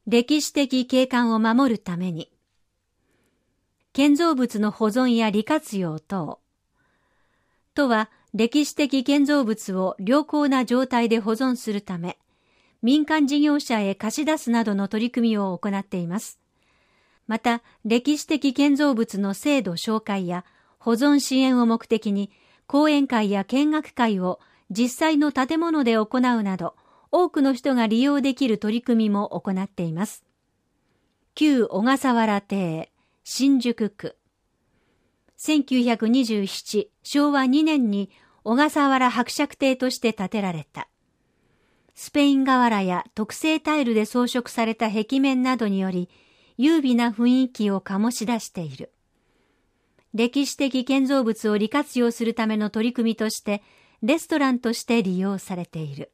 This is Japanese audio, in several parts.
歴史的景観を守るために、建造物の保存や利活用等。都は歴史的建造物を良好な状態で保存するため、民間事業者へ貸し出すなどの取り組みを行っています。また、歴史的建造物の制度紹介や保存支援を目的に、講演会や見学会を実際の建物で行うなど、多くの人が利用できる取り組みも行っています。旧小笠原邸、新宿区。1927、昭和2年に小笠原伯爵邸として建てられた。スペイン瓦や特製タイルで装飾された壁面などにより、優美な雰囲気を醸し出している。歴史的建造物を利活用するための取り組みとして、レストランとして利用されている。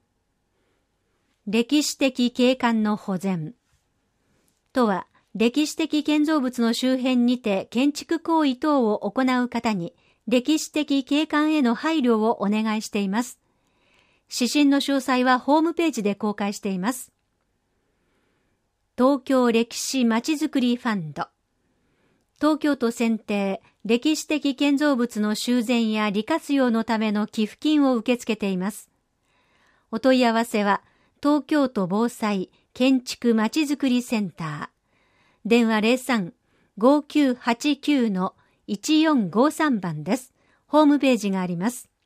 歴史的景観の保全。都は、歴史的建造物の周辺にて建築行為等を行う方に、歴史的景観への配慮をお願いしています。指針の詳細はホームページで公開しています。東京歴史まちづくりファンド。東京都選定、歴史的建造物の修繕や利活用のための寄付金を受け付けています。お問い合わせは、東京都防災建築まちづくりセンター。電話 03-5989-1453 番です。ホームページがあります。